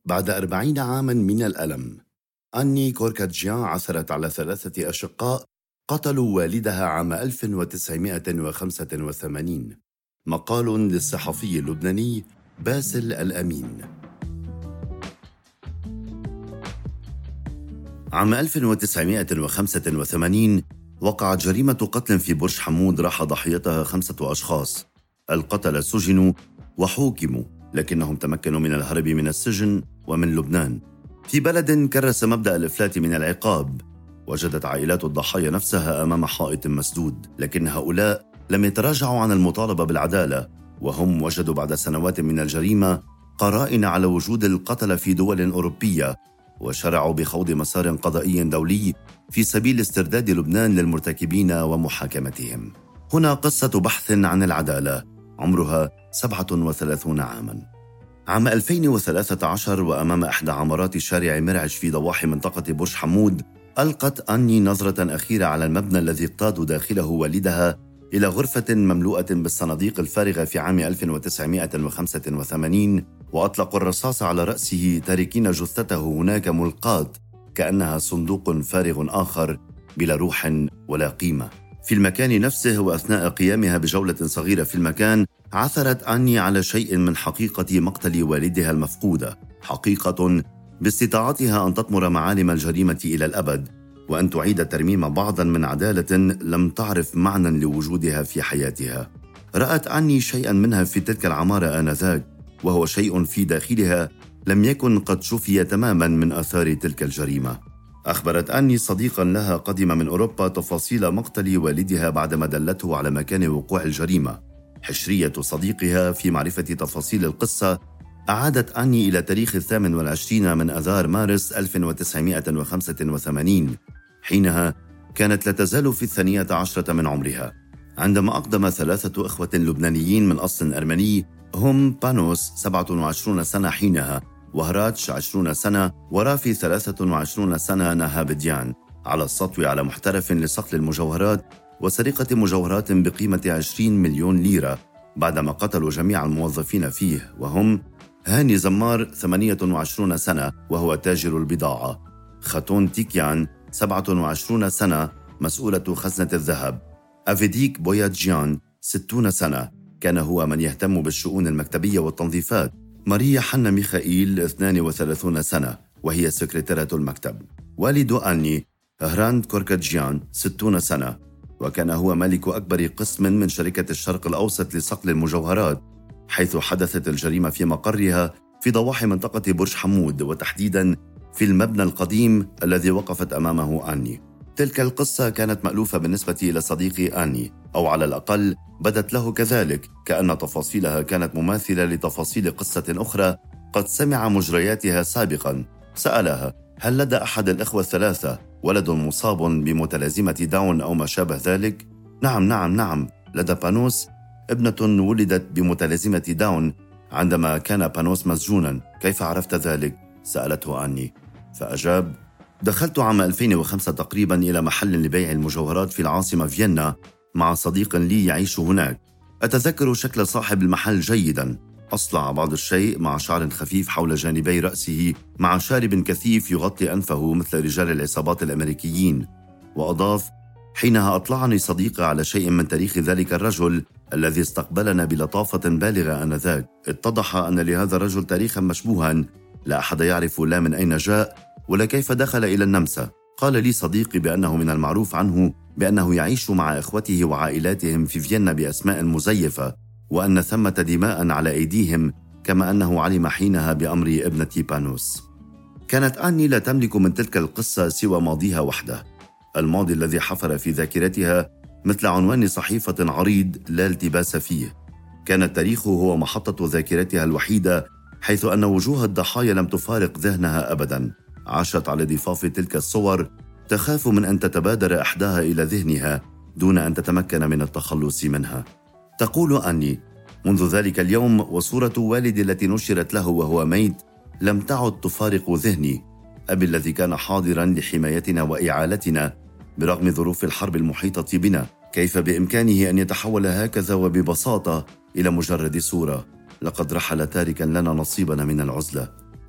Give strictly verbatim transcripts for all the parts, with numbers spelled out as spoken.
بعد أربعين عاماً من الألم، أني كوركاتجيان عثرت على ثلاثة أشقاء قتلوا والدها عام ألف وتسعمائة وخمسة وثمانين. مقال للصحفي اللبناني باسل الأمين. عام ألف وتسعمائة وخمسة وثمانين وقعت جريمة قتل في برج حمود راح ضحيتها خمسة أشخاص. القتلة سجنوا وحوكموا، لكنهم تمكنوا من الهرب من السجن ومن لبنان. في بلد كرس مبدأ الإفلات من العقاب، وجدت عائلات الضحايا نفسها أمام حائط مسدود، لكن هؤلاء لم يتراجعوا عن المطالبة بالعدالة، وهم وجدوا بعد سنوات من الجريمة قرائن على وجود القتلة في دول أوروبية، وشرعوا بخوض مسار قضائي دولي في سبيل استرداد لبنان للمرتكبين ومحاكمتهم. هنا قصة بحث عن العدالة عمرها سبعة وثلاثين عاماً. عام ألفين وثلاثة عشر، وأمام إحدى عمارات شارع مرعج في ضواحي منطقة برج حمود، ألقت أني نظرة أخيرة على المبنى الذي اقتاد داخله والدها إلى غرفة مملوءة بالصناديق الفارغة في عام ألف وتسعمائة وخمسة وثمانين، وأطلقوا الرصاص على رأسه تاركين جثته هناك ملقاة كأنها صندوق فارغ آخر بلا روح ولا قيمة. في المكان نفسه وأثناء قيامها بجولة صغيرة في المكان، عثرت أني على شيء من حقيقة مقتل والدها المفقودة، حقيقة باستطاعتها أن تطمر معالم الجريمة إلى الأبد، وأن تعيد ترميم بعضا من عدالة لم تعرف معنى لوجودها في حياتها. رأت أني شيئا منها في تلك العمارة آنذاك، وهو شيء في داخلها لم يكن قد شفي تماما من آثار تلك الجريمة. أخبرت أني صديقا لها قدم من أوروبا تفاصيل مقتل والدها بعدما دلته على مكان وقوع الجريمة. حشرية صديقها في معرفة تفاصيل القصة أعادت أني إلى تاريخ الثامن والعشرين من أذار مارس ألف وتسعمائة وخمسة وثمانين. حينها كانت لا تزال في الثانية عشرة من عمرها، عندما أقدم ثلاثة إخوة لبنانيين من أصل أرمني، هم بانوس سبعة وعشرين سنة حينها، وهراتش عشرين سنة، ورافي ثلاثة وعشرين سنة نهابديان، على السطو على محترف لصقل المجوهرات وسرقة مجوهرات بقيمة عشرين مليون ليرة، بعدما قتلوا جميع الموظفين فيه، وهم هاني زمار ثمانية وعشرين سنة وهو تاجر البضاعة، خاتون تيكيان سبعة وعشرين سنة مسؤولة خزنة الذهب، أفيديك بوياتجيان ستين سنة كان هو من يهتم بالشؤون المكتبية والتنظيفات، ماريا حنا ميخائيل اثنين وثلاثين سنة وهي سكرتيرة المكتب، والد أني هراند كوركاتجيان ستين سنة وكان هو مالك أكبر قسم من شركة الشرق الأوسط لصقل المجوهرات، حيث حدثت الجريمة في مقرها في ضواحي منطقة برج حمود، وتحديداً في المبنى القديم الذي وقفت أمامه أني. تلك القصة كانت مألوفة بالنسبة إلى صديقي أني، أو على الأقل بدت له كذلك، كأن تفاصيلها كانت مماثلة لتفاصيل قصة أخرى قد سمع مجرياتها سابقاً. سألها: هل لدى أحد الإخوة الثلاثة ولد مصاب بمتلازمة داون أو ما شابه ذلك؟ نعم نعم نعم، لدى بانوس ابنة ولدت بمتلازمة داون عندما كان بانوس مسجونا. كيف عرفت ذلك؟ سألته أني، فأجاب: دخلت عام ألفين وخمسة تقريبا إلى محل لبيع المجوهرات في العاصمة فيينا مع صديق لي يعيش هناك. أتذكر شكل صاحب المحل جيدا، أصلع بعض الشيء مع شعر خفيف حول جانبي رأسه، مع شارب كثيف يغطي أنفه مثل رجال العصابات الأمريكيين. وأضاف: حينها أطلعني صديقي على شيء من تاريخ ذلك الرجل الذي استقبلنا بلطافة بالغة آنذاك. اتضح أن لهذا الرجل تاريخا مشبوها، لا أحد يعرف لا من أين جاء ولا كيف دخل إلى النمسا. قال لي صديقي بأنه من المعروف عنه بأنه يعيش مع إخوته وعائلاتهم في فيينا بأسماء مزيفة، وأن ثمة دماء على أيديهم، كما أنه علم حينها بأمر ابنة بانوس. كانت أني لا تملك من تلك القصة سوى ماضيها وحده، الماضي الذي حفر في ذاكرتها مثل عنوان صحيفة عريض لا التباس فيه. كان التاريخ هو محطة ذاكرتها الوحيدة، حيث أن وجوه الضحايا لم تفارق ذهنها أبدا. عاشت على ضفاف تلك الصور، تخاف من أن تتبادر إحداها إلى ذهنها دون أن تتمكن من التخلص منها. تقول أني: منذ ذلك اليوم وصورة والدي التي نشرت له وهو ميت لم تعد تفارق ذهني. أبي الذي كان حاضرا لحمايتنا وإعالتنا برغم ظروف الحرب المحيطة بنا، كيف بإمكانه أن يتحول هكذا وببساطة إلى مجرد صورة؟ لقد رحل تاركا لنا نصيبنا من العزلة.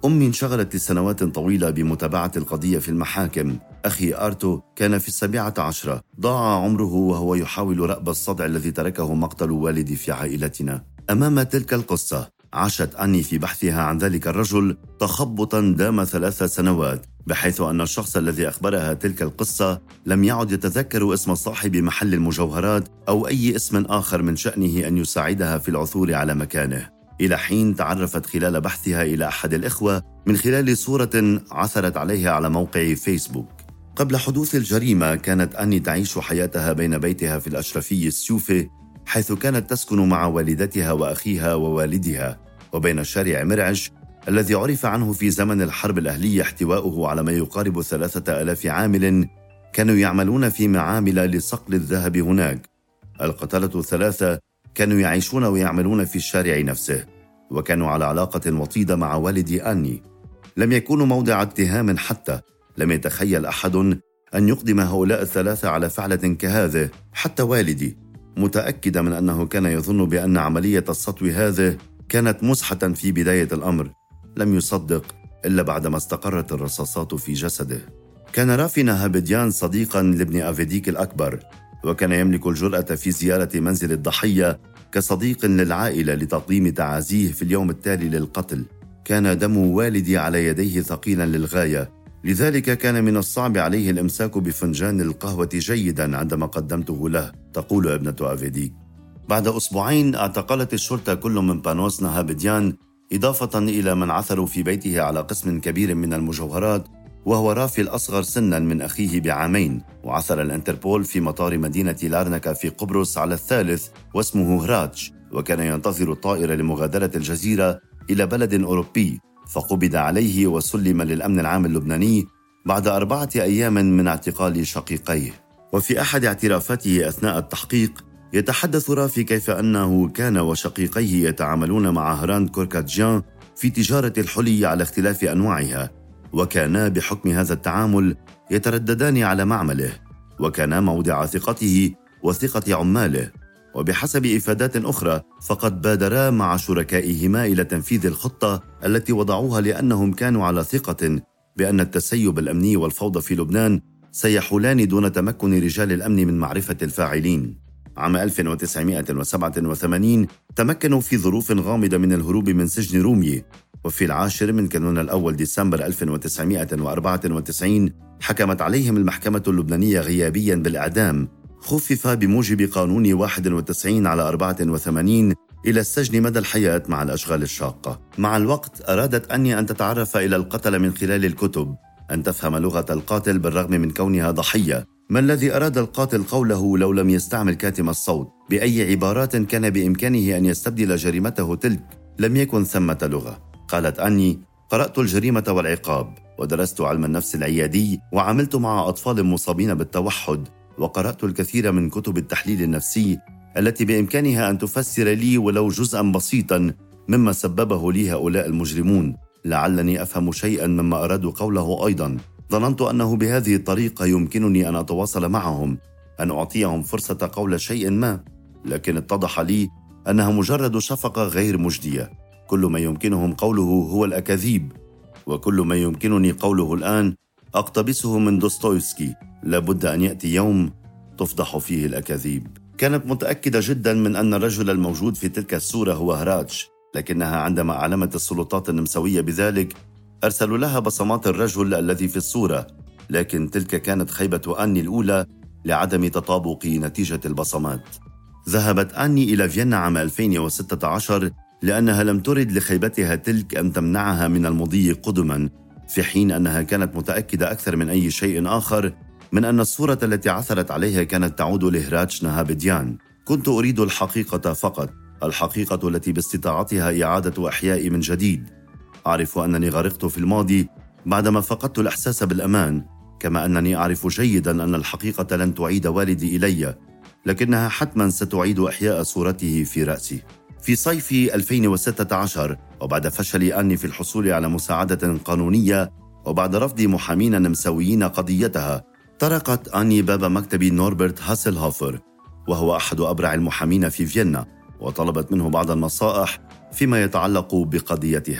أمي انشغلت لسنوات طويلة بمتابعة القضية في المحاكم. أخي آرتو كان في السابعة عشرة، ضاع عمره وهو يحاول رأب الصدع الذي تركه مقتل والدي في عائلتنا. أمام تلك القصة عاشت أني في بحثها عن ذلك الرجل تخبطاً دام ثلاث سنوات، بحيث أن الشخص الذي أخبرها تلك القصة لم يعد يتذكر اسم صاحب محل المجوهرات أو أي اسم آخر من شأنه أن يساعدها في العثور على مكانه، إلى حين تعرفت خلال بحثها إلى أحد الإخوة من خلال صورة عثرت عليها على موقع فيسبوك. قبل حدوث الجريمة كانت أني تعيش حياتها بين بيتها في الأشرفية السيوفي، حيث كانت تسكن مع والدتها وأخيها ووالدها، وبين شارع مرعش الذي عرف عنه في زمن الحرب الأهلية احتواؤه على ما يقارب ثلاثة آلاف عامل كانوا يعملون في معامل لصقل الذهب هناك. القتلة الثلاثة كانوا يعيشون ويعملون في الشارع نفسه، وكانوا على علاقة وطيدة مع والدي أني. لم يكونوا موضع اتهام حتى، لم يتخيل أحد أن يقدم هؤلاء الثلاثة على فعلة كهذه، حتى والدي، متأكدة من أنه كان يظن بأن عملية السطو هذه كانت مزحة في بداية الأمر. لم يصدق إلا بعدما استقرت الرصاصات في جسده. كان رافي نهابديان صديقاً لابن أفيديك الأكبر، وكان يملك الجرأة في زيارة منزل الضحية كصديق للعائلة لتقديم تعازيه في اليوم التالي للقتل. كان دم والدي على يديه ثقيلاً للغاية، لذلك كان من الصعب عليه الإمساك بفنجان القهوة جيداً عندما قدمته له، تقول ابنة أفيديك. بعد أسبوعين اعتقلت الشرطة كل من بانوس نهابديان، إضافة إلى من عثروا في بيته على قسم كبير من المجوهرات، وهو رافي الأصغر سناً من أخيه بعامين. وعثر الانتربول في مطار مدينة لارنكا في قبرص على الثالث واسمه هراتش، وكان ينتظر الطائرة لمغادرة الجزيرة إلى بلد أوروبي، فقبض عليه وسلم للأمن العام اللبناني بعد أربعة أيام من اعتقال شقيقيه. وفي أحد اعترافاته أثناء التحقيق يتحدث رافي كيف أنه كان وشقيقيه يتعاملون مع هراند كوركاتجيان في تجارة الحلي على اختلاف أنواعها، وكانا بحكم هذا التعامل يترددان على معمله، وكانا موضع ثقته وثقة عماله. وبحسب إفادات أخرى فقد بادرا مع شركائهما إلى تنفيذ الخطة التي وضعوها، لأنهم كانوا على ثقة بأن التسيب الأمني والفوضى في لبنان سيحولان دون تمكن رجال الأمن من معرفة الفاعلين. عام ألف وتسعمائة وسبعة وثمانين تمكنوا في ظروف غامضة من الهروب من سجن رومية، وفي العاشر من كانون الأول ديسمبر ألف وتسعمائة وأربعة وتسعين حكمت عليهم المحكمة اللبنانية غيابياً بالإعدام، خفف بموجب قانون واحد وتسعين على أربعة وثمانين إلى السجن مدى الحياة مع الأشغال الشاقة. مع الوقت أرادت أني أن تتعرف إلى القتل من خلال الكتب، أن تفهم لغة القاتل بالرغم من كونها ضحية. ما الذي أراد القاتل قوله لو لم يستعمل كاتم الصوت؟ بأي عبارات كان بإمكانه أن يستبدل جريمته تلك؟ لم يكن ثمة لغة. قالت أني: قرأت الجريمة والعقاب، ودرست علم النفس العيادي، وعملت مع أطفال مصابين بالتوحد، وقرأت الكثير من كتب التحليل النفسي التي بإمكانها أن تفسر لي ولو جزءاً بسيطاً مما سببه لي هؤلاء المجرمون. لعلني أفهم شيئاً مما أرادوا قوله أيضاً. ظننت أنه بهذه الطريقة يمكنني أن أتواصل معهم، أن أعطيهم فرصة قول شيء ما، لكن اتضح لي أنها مجرد شفقة غير مجدية. كل ما يمكنهم قوله هو الأكاذيب، وكل ما يمكنني قوله الآن أقتبسه من دوستويفسكي: لابد أن يأتي يوم تفضح فيه الأكاذيب. كانت متأكدة جدا من أن الرجل الموجود في تلك الصورة هو هراتش، لكنها عندما أعلمت السلطات النمساوية بذلك أرسلوا لها بصمات الرجل الذي في الصورة، لكن تلك كانت خيبة أني الأولى لعدم تطابق نتيجة البصمات. ذهبت أني إلى فيينا عام ألفين وستة عشر لأنها لم ترد لخيبتها تلك أن تمنعها من المضي قدما، في حين أنها كانت متأكدة أكثر من أي شيء آخر من أن الصورة التي عثرت عليها كانت تعود لهراتش نهابديان. كنت أريد الحقيقة فقط، الحقيقة التي باستطاعتها إعادة إحياء من جديد. أعرف أنني غرقت في الماضي بعدما فقدت الإحساس بالأمان، كما أنني أعرف جيداً أن الحقيقة لن تعيد والدي إلي، لكنها حتماً ستعيد إحياء صورته في رأسي. في صيف ألفين وستة عشر، وبعد فشل أني في الحصول على مساعدة قانونية، وبعد رفض محامين نمساويين قضيتها، طرقت أني باب مكتب نوربرت هاسلهوفر، وهو أحد أبرع المحامين في فيينا، وطلبت منه بعض النصائح فيما يتعلق بقضيتها.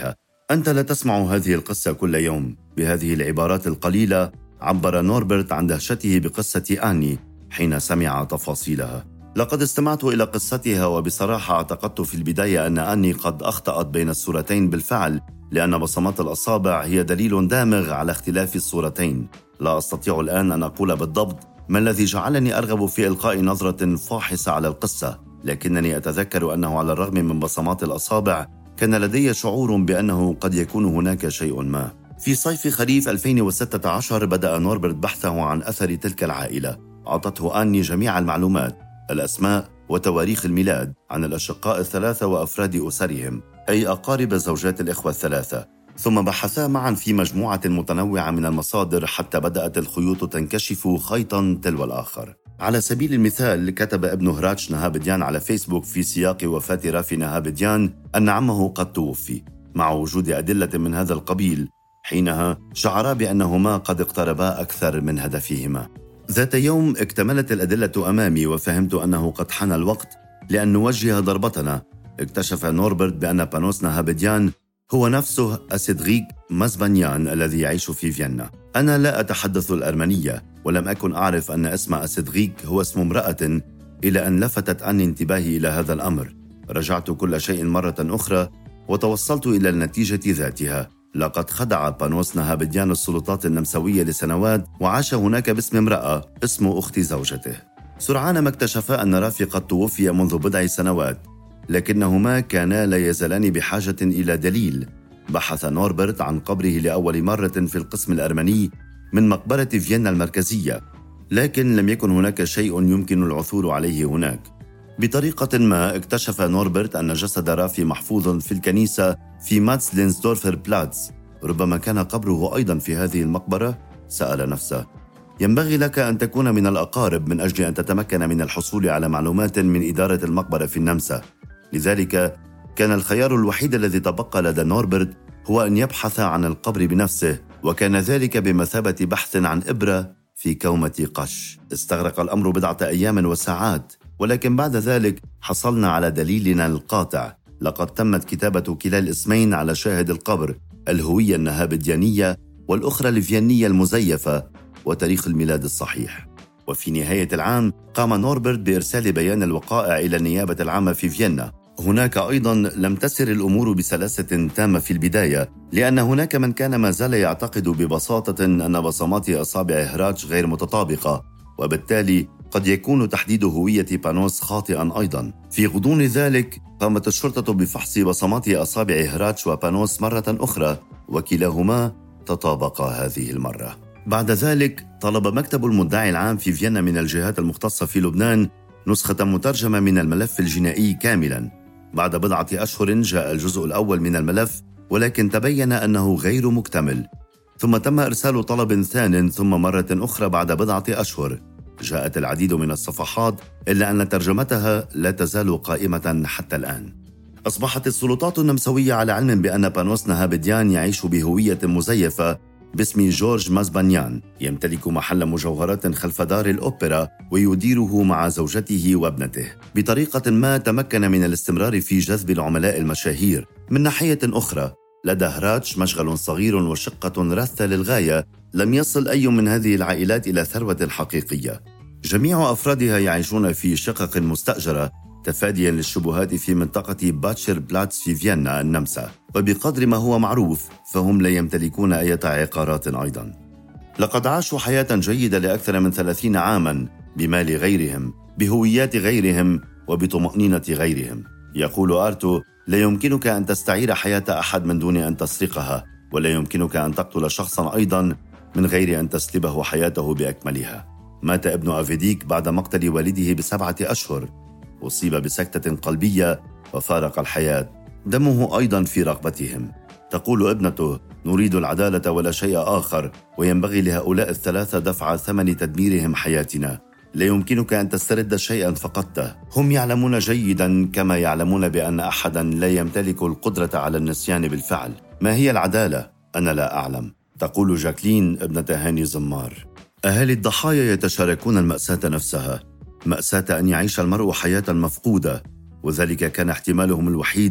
أنت لا تسمع هذه القصة كل يوم. بهذه العبارات القليلة عبر نوربرت عن دهشته بقصة آني حين سمع تفاصيلها. لقد استمعت إلى قصتها، وبصراحة اعتقدت في البداية أن آني قد أخطأت بين الصورتين بالفعل، لأن بصمات الأصابع هي دليل دامغ على اختلاف الصورتين. لا أستطيع الآن أن أقول بالضبط ما الذي جعلني أرغب في إلقاء نظرة فاحصة على القصة، لكنني أتذكر أنه على الرغم من بصمات الأصابع كان لدي شعور بأنه قد يكون هناك شيء ما. في صيف خريف ألفين وستة عشر بدأ نوربرت بحثه عن أثر تلك العائلة. أعطته آني جميع المعلومات، الأسماء وتواريخ الميلاد، عن الأشقاء الثلاثة وأفراد أسرهم، أي أقارب زوجات الإخوة الثلاثة. ثم بحثا معا في مجموعة متنوعة من المصادر حتى بدأت الخيوط تنكشف خيطا تلو الآخر. على سبيل المثال، كتب ابن هراتش نهابديان على فيسبوك في سياق وفاة رافي نهابديان أن عمه قد توفي، مع وجود أدلة من هذا القبيل. حينها شعرا بأنهما قد اقتربا أكثر من هدفهما. ذات يوم اكتملت الأدلة أمامي وفهمت أنه قد حان الوقت لأن نوجه ضربتنا. اكتشف نوربرت بأن بانوس نهابديان هو نفسه أسيدغيك مازبانيان الذي يعيش في فيينا. أنا لا أتحدث الأرمنية، ولم أكن أعرف أن اسم أسيدغيك هو اسم امرأة، إلى أن لفتت عني انتباهي إلى هذا الأمر. رجعت كل شيء مرة أخرى وتوصلت إلى النتيجة ذاتها. لقد خدع بانوس نهابديان السلطات النمساوية لسنوات، وعاش هناك باسم امرأة اسم أخت زوجته. سرعان ما اكتشف أن رافي قد توفي منذ بضع سنوات، لكنهما كانا لا يزالان بحاجة إلى دليل. بحث نوربرت عن قبره لأول مرة في القسم الأرمني من مقبرة فيينا المركزية، لكن لم يكن هناك شيء يمكن العثور عليه هناك. بطريقة ما اكتشف نوربرت أن جسد رافي محفوظ في الكنيسة في ماتس لينسدورفر بلاتز. ربما كان قبره أيضا في هذه المقبرة؟ سأل نفسه. ينبغي لك أن تكون من الأقارب من أجل أن تتمكن من الحصول على معلومات من إدارة المقبرة في النمسا. لذلك كان الخيار الوحيد الذي تبقى لدى نوربرت هو أن يبحث عن القبر بنفسه، وكان ذلك بمثابة بحث عن إبرة في كومة قش. استغرق الأمر بضعة أيام وساعات، ولكن بعد ذلك حصلنا على دليلنا القاطع. لقد تمت كتابة كلا الاسمين على شاهد القبر، الهوية النهابديانية والأخرى الفيينية المزيفة، وتاريخ الميلاد الصحيح. وفي نهاية العام قام نوربرت بإرسال بيان الوقائع إلى النيابة العامة في فيينا. هناك أيضا لم تسر الأمور بسلاسة تامة في البداية، لأن هناك من كان ما زال يعتقد ببساطة أن بصمات أصابع هراتش غير متطابقة، وبالتالي قد يكون تحديد هوية بانوس خاطئا أيضا. في غضون ذلك قامت الشرطة بفحص بصمات أصابع هراتش وبانوس مرة أخرى، وكلاهما تطابقا هذه المرة. بعد ذلك طلب مكتب المدعي العام في فيينا من الجهات المختصة في لبنان نسخة مترجمة من الملف الجنائي كاملا. بعد بضعة أشهر جاء الجزء الأول من الملف، ولكن تبين أنه غير مكتمل. ثم تم إرسال طلب ثان، ثم مرة أخرى بعد بضعة أشهر جاءت العديد من الصفحات، إلا أن ترجمتها لا تزال قائمة حتى الآن. أصبحت السلطات النمساوية على علم بأن بانوس نهابديان يعيش بهوية مزيفة باسم جورج مازبانيان، يمتلك محل مجوهرات خلف دار الأوبرا ويديره مع زوجته وابنته. بطريقة ما تمكن من الاستمرار في جذب العملاء المشاهير. من ناحية أخرى لدى هراتش مشغل صغير وشقة رثة للغاية. لم يصل أي من هذه العائلات إلى ثروة حقيقية. جميع أفرادها يعيشون في شقق مستأجرة تفاديا للشبهات في منطقة باتشر بلاتس في فيينا النمسا، وبقدر ما هو معروف فهم لا يمتلكون أي عقارات أيضا. لقد عاشوا حياة جيدة لأكثر من ثلاثين عاما بمال غيرهم، بهويات غيرهم، وبطمأنينة غيرهم. يقول آرتو: لا يمكنك أن تستعير حياة أحد من دون أن تسرقها، ولا يمكنك أن تقتل شخصا أيضا من غير أن تسلبه حياته بأكملها. مات ابن أفيديك بعد مقتل والده بسبعة أشهر، أصيب بسكتة قلبية وفارق الحياة. دمه أيضا في رقبتهم. تقول ابنته: نريد العدالة ولا شيء آخر، وينبغي لهؤلاء الثلاثة دفع ثمن تدميرهم حياتنا. لا يمكنك أن تسترد شيئا فقدته. هم يعلمون جيدا كما يعلمون بأن أحدا لا يمتلك القدرة على النسيان بالفعل. ما هي العدالة؟ أنا لا أعلم. تقول جاكلين ابنة هاني زمار. أهالي الضحايا يتشاركون المأساة نفسها، مأساة أن يعيش المرء حياة مفقودة، وذلك كان احتمالهم الوحيد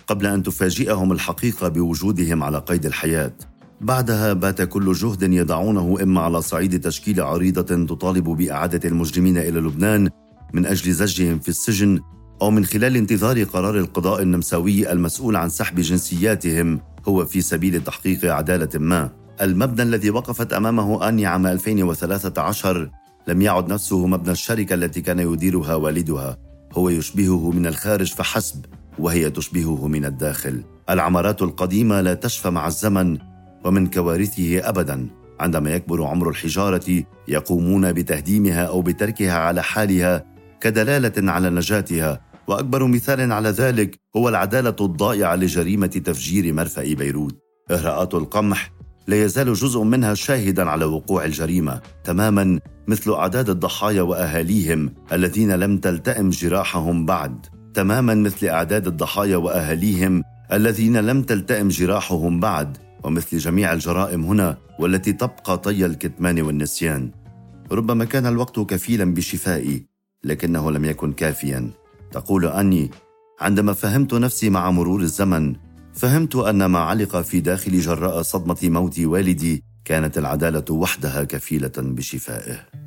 قبل أن تفاجئهم الحقيقة بوجودهم على قيد الحياة. بعدها بات كل جهد يضعونه إما على صعيد تشكيل عريضة تطالب بإعادة المجرمين إلى لبنان من أجل زجهم في السجن، أو من خلال انتظار قرار القضاء النمساوي المسؤول عن سحب جنسياتهم هو في سبيل تحقيق عدالة ما. المبنى الذي وقفت أمامه آني عام ألفين وثلاثة عشر لم يعد نفسه مبنى الشركة التي كان يديرها والدها، هو يشبهه من الخارج فحسب، وهي تشبهه من الداخل. العمارات القديمة لا تشفى مع الزمن، ومن كوارثه أبداً عندما يكبر عمر الحجارة يقومون بتهديمها أو بتركها على حالها كدلالة على نجاتها. وأكبر مثال على ذلك هو العدالة الضائعة لجريمة تفجير مرفأ بيروت. إغراءات القمح لا يزال جزء منها شاهداً على وقوع الجريمة، تماماً مثل أعداد الضحايا وأهاليهم الذين لم تلتئم جراحهم بعد، تماماً مثل أعداد الضحايا وأهاليهم الذين لم تلتئم جراحهم بعد، ومثل جميع الجرائم هنا والتي تبقى طي الكتمان والنسيان. ربما كان الوقت كفيلاً بشفائي، لكنه لم يكن كافياً. تقول آني: عندما فهمت نفسي مع مرور الزمن، فهمت أن ما علق في داخلي جراء صدمة موت والدي كانت العدالة وحدها كفيلة بشفائه.